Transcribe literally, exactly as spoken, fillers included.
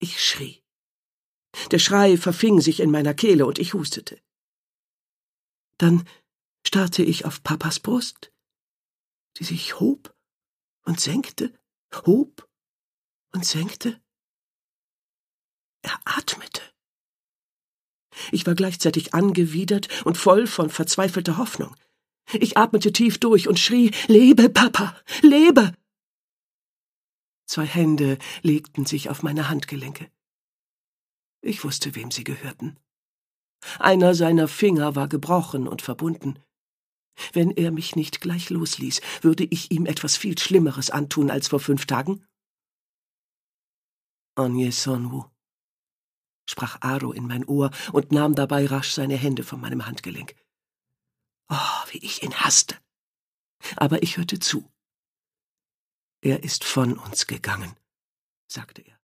Ich schrie. Der Schrei verfing sich in meiner Kehle und ich hustete. Dann starrte ich auf Papas Brust, die sich hob und senkte, hob und senkte. Er atmete. Ich war gleichzeitig angewidert und voll von verzweifelter Hoffnung. Ich atmete tief durch und schrie, »Lebe, Papa, lebe!« Zwei Hände legten sich auf meine Handgelenke. Ich wusste, wem sie gehörten. Einer seiner Finger war gebrochen und verbunden. Wenn er mich nicht gleich losließ, würde ich ihm etwas viel Schlimmeres antun als vor fünf Tagen. »Agnès Sonwu«, sprach Aro in mein Ohr und nahm dabei rasch seine Hände von meinem Handgelenk. Oh, wie ich ihn hasste! Aber ich hörte zu. »Er ist von uns gegangen«, sagte er.